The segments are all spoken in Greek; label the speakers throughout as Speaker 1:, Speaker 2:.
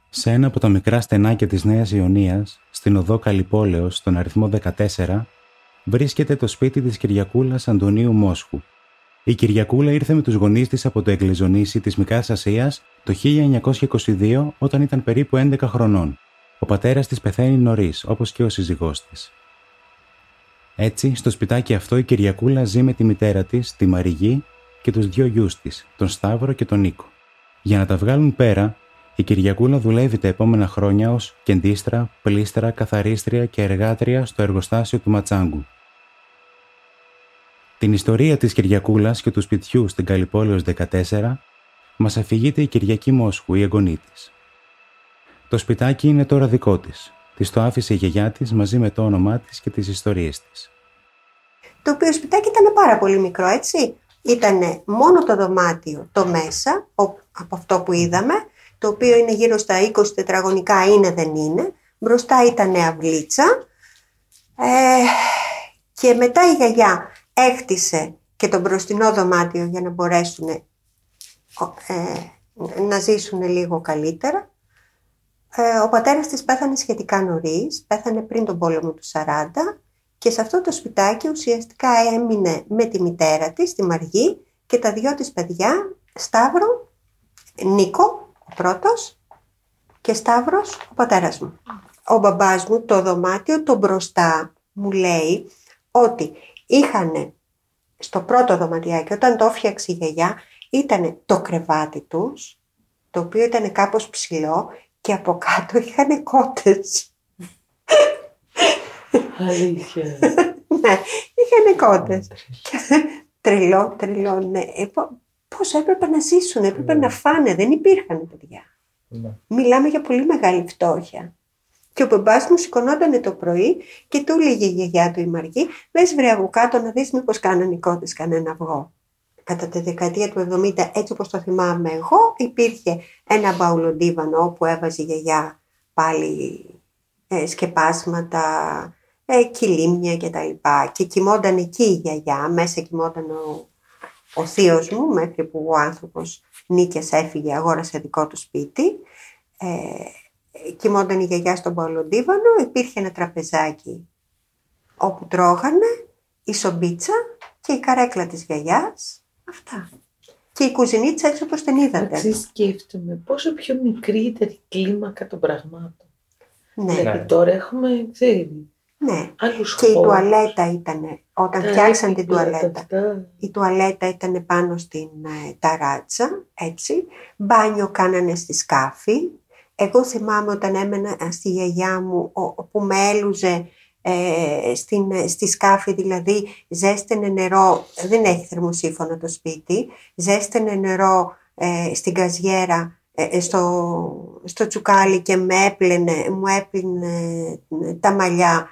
Speaker 1: Σε ένα από τα μικρά στενάκια της Νέας Ιωνίας, στην οδό Καλυπόλεως, στον αριθμό 14, βρίσκεται το σπίτι της Κυριακούλας Αντωνίου Μόσχου. Η Κυριακούλα ήρθε με τους γονείς της από το Εγκλεζονήσι της Μικράς Ασίας το 1922, όταν ήταν περίπου 11 χρονών. Ο πατέρας της πεθαίνει νωρίς, όπως και ο σύζυγός της. Έτσι, στο σπιτάκι αυτό η Κυριακούλα ζει με τη μητέρα της, τη Μαριγή, και τους δύο γιους της, τον Σταύρο και τον Νίκο. Για να τα βγάλουν πέρα, η Κυριακούλα δουλεύει τα επόμενα χρόνια ως κεντίστρα, πλήστρα, καθαρίστρια και εργάτρια στο εργοστάσιο του Ματσάγκου. Την ιστορία της Κυριακούλας και του σπιτιού στην Καλυπόλεως 14 μας αφηγείται η Κυριακή Μόσχου, η εγγονή της. Το σπιτάκι είναι τώρα δικό της. Της το άφησε η γιαγιά της μαζί με το όνομά της και τις ιστορίες της.
Speaker 2: Το οποίο σπιτάκι ήταν πάρα πολύ μικρό, έτσι. Ήτανε μόνο το δωμάτιο, το μέσα, από αυτό που είδαμε, το οποίο είναι γύρω στα 20 τετραγωνικά, είναι δεν είναι. Μπροστά ήταν αυλίτσα και μετά η γιαγιά έχτισε και το μπροστινό δωμάτιο για να μπορέσουν να ζήσουν λίγο καλύτερα. Ο πατέρας της πέθανε σχετικά νωρίς, πέθανε πριν τον πόλεμο του 40 και σε αυτό το σπιτάκι ουσιαστικά έμεινε με τη μητέρα της, τη Μαργή, και τα δυο της παιδιά, Σταύρο, Νίκο, ο πρώτος, και Σταύρος, ο πατέρας μου. Ο μπαμπάς μου το δωμάτιο το μπροστά μου λέει ότι είχανε στο πρώτο δωματιάκι, όταν το έφτιαξε η γιαγιά, ήταν το κρεβάτι τους, το οποίο ήταν κάπως ψηλό και από κάτω είχαν κότες.
Speaker 3: Αλήθεια.
Speaker 2: Ναι, είχαν κότες. Τρελό, ναι. Πώς έπρεπε να ζήσουν, έπρεπε να φάνε, δεν υπήρχαν παιδιά. Μιλάμε για πολύ μεγάλη φτώχεια. Και ο μπαμπάς μου σηκωνόταν το πρωί και του έλεγε η γιαγιά του η Μαργή, «Βες βρε από κάτω να δεις μήπως κάνανε οι κότες κανένα αυγό». Κατά τη δεκαετία του 70, έτσι όπως το θυμάμαι εγώ, υπήρχε ένα μπαουλοντίβανο όπου έβαζε η γιαγιά πάλι σκεπάσματα, κιλίμια κτλ. Και κοιμόταν εκεί η γιαγιά, μέσα κοιμόταν ο θείος μου, μέχρι που ο άνθρωπος νίκες έφυγε, αγόρασε δικό του σπίτι. Κοιμόταν η γιαγιά στον μπαουλοντίβανο, υπήρχε ένα τραπεζάκι όπου τρώγανε, η σομπίτσα και η καρέκλα της γιαγιάς, αυτά. Και η κουζινίτσα έξω όπως την είδατε.
Speaker 3: Έτσι σκέφτομαι πόσο πιο μικρή ήταν η κλίμακα των πραγμάτων.
Speaker 2: Ναι.
Speaker 3: Δηλαδή τώρα έχουμε, ξέρει,
Speaker 2: ναι.
Speaker 3: άλλους
Speaker 2: και
Speaker 3: χώρους.
Speaker 2: Η τουαλέτα ήταν, όταν φτιάξαν την τουαλέτα, η τουαλέτα ήταν πάνω στην ταράτσα, έτσι. Μπάνιο κάνανε στη σκάφη. Εγώ θυμάμαι όταν έμενα στη γιαγιά μου που με έλουζε στη σκάφη, δηλαδή ζέστενε νερό, δεν έχει θερμοσύφωνα το σπίτι, ζέστενε νερό στην καζιέρα, στο τσουκάλι και μου έπλαινε τα μαλλιά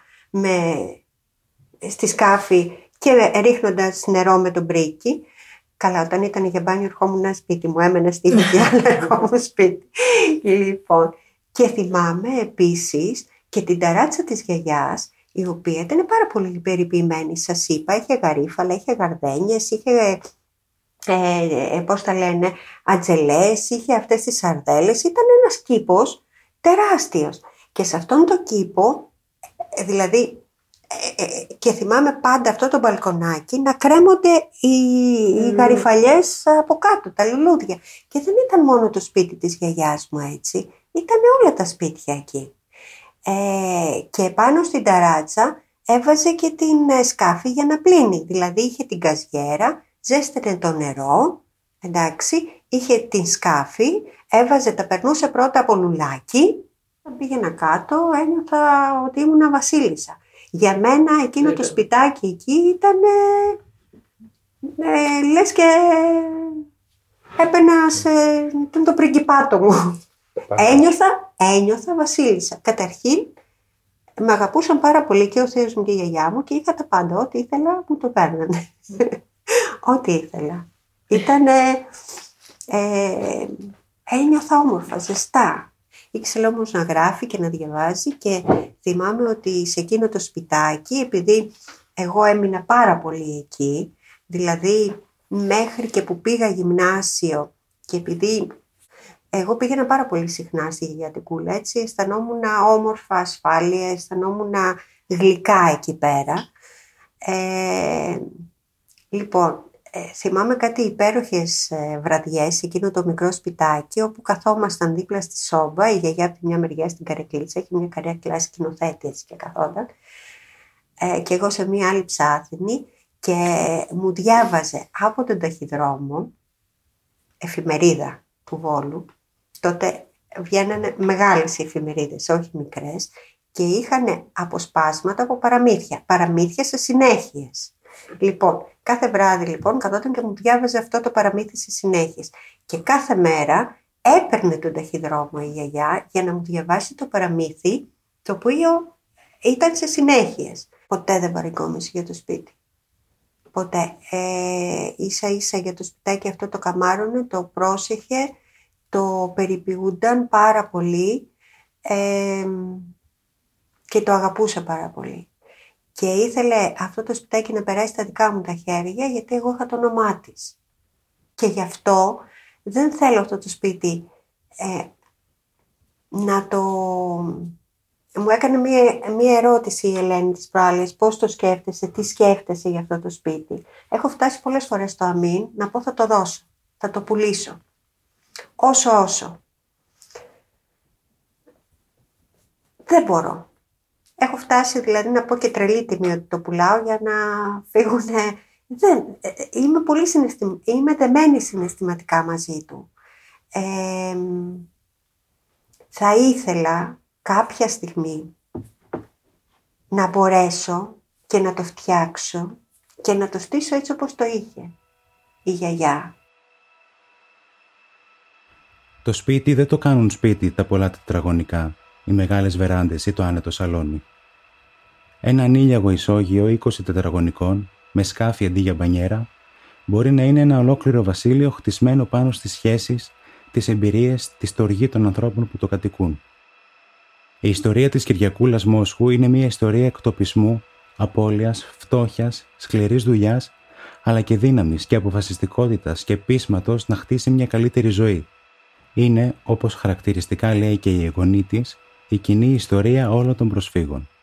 Speaker 2: στη σκάφη και ρίχνοντας νερό με τον μπρίκι. Καλά, όταν ήταν για μπάνιο ερχόμουν σπίτι μου, έμενα στη δουλειά, αλλά ερχόμουν σπίτι. Λοιπόν, και θυμάμαι επίσης και την ταράτσα της γιαγιάς, η οποία ήταν πάρα πολύ περιποιημένη. Σας είπα, είχε γαρίφαλα, είχε γαρδένιες, είχε, πώς τα λένε, ατζελές, είχε αυτές τις σαρδέλες. Ήταν ένας κήπος τεράστιος. Και σε αυτόν τον κήπο, δηλαδή, και θυμάμαι πάντα αυτό το μπαλκονάκι να κρέμονται οι γαριφαλιές από κάτω, τα λουλούδια. Και δεν ήταν μόνο το σπίτι της γιαγιάς μου έτσι, ήταν όλα τα σπίτια εκεί. Και πάνω στην ταράτσα έβαζε και την σκάφη για να πλύνει. Δηλαδή είχε την καζιέρα, ζέστηνε το νερό, εντάξει, είχε την σκάφη, περνούσε πρώτα από λουλάκι, πήγαινα κάτω, ένιωθα ότι ήμουν βασίλισσα. Για μένα εκείνο το σπιτάκι εκεί ήταν λες και ήταν το πριγκιπάτο μου. Ένιωθα βασίλισσα. Καταρχήν με αγαπούσαν πάρα πολύ και ο θείος μου και η γιαγιά μου και είχα τα πάντα. Ό,τι ήθελα μου το παίρνανε. Ό,τι ήθελα. Ένιωθα όμορφα, ζεστά. Ήξερα όμως να γράφει και να διαβάζει και θυμάμαι ότι σε εκείνο το σπιτάκι, επειδή εγώ έμεινα πάρα πολύ εκεί, δηλαδή μέχρι και που πήγα γυμνάσιο και επειδή Εγώ πήγαινα πάρα πολύ συχνά στη Γιαγιατικούλα, έτσι, αισθανόμουν όμορφα, ασφάλεια, αισθανόμουν γλυκά εκεί πέρα. Λοιπόν, θυμάμαι κάτι υπέροχες βραδιές, εκείνο το μικρό σπιτάκι, όπου καθόμασταν δίπλα στη σόμπα, η γιαγιά από τη μια μεριά στην καρεκλίτσα, έχει μια καρέκλα σκηνοθέτη έτσι και καθόταν, και εγώ σε μια άλλη ψάθινη, και μου διάβαζε από τον ταχυδρόμο, εφημερίδα του Βόλου. Τότε βγαίνανε μεγάλες εφημερίδες, όχι μικρές, και είχαν αποσπάσματα από παραμύθια σε συνέχειες. Λοιπόν, κάθε βράδυ λοιπόν καθόταν και μου διάβαζε αυτό το παραμύθι σε συνέχειες. Και κάθε μέρα έπαιρνε τον ταχυδρόμο η γιαγιά για να μου διαβάσει το παραμύθι, το οποίο ήταν σε συνέχειες. Ποτέ δεν παρηγόμησε για το σπίτι. Ποτέ. Ίσα ίσα για το σπιτάκι αυτό το καμάρωνε, το πρόσεχε, το περιποιούνταν πάρα πολύ και το αγαπούσα πάρα πολύ. Και ήθελε αυτό το σπιτάκι να περάσει στα δικά μου τα χέρια, γιατί εγώ είχα το όνομά της. Και γι' αυτό δεν θέλω αυτό το σπίτι να το... Μου έκανε μία ερώτηση η Ελένη της προάλλες, πώς το σκέφτεσαι, τι σκέφτεσαι για αυτό το σπίτι. Έχω φτάσει πολλές φορές στο αμήν να πω θα το δώσω, θα το πουλήσω. Όσο. Δεν μπορώ. Έχω φτάσει δηλαδή να πω και τρελή τιμή ότι το πουλάω για να φύγουνε. Είμαι δεμένη συναισθηματικά μαζί του. Θα ήθελα κάποια στιγμή να μπορέσω και να το φτιάξω και να το στήσω έτσι όπως το είχε η γιαγιά.
Speaker 1: Το σπίτι δεν το κάνουν σπίτι τα πολλά τετραγωνικά, οι μεγάλες βεράντες ή το άνετο σαλόνι. Ένα ανήλιαγο ισόγειο 20 τετραγωνικών, με σκάφη αντί για μπανιέρα, μπορεί να είναι ένα ολόκληρο βασίλειο χτισμένο πάνω στις σχέσεις, τις εμπειρίες, τη στοργή των ανθρώπων που το κατοικούν. Η ιστορία της Κυριακούλας Μόσχου είναι μια ιστορία εκτοπισμού, απώλειας, φτώχειας, σκληρής δουλειάς, αλλά και δύναμης και αποφασιστικότητας και πείσματος να χτίσει μια καλύτερη ζωή. Είναι, όπως χαρακτηριστικά λέει και η εγγονή της, η κοινή ιστορία όλων των προσφύγων.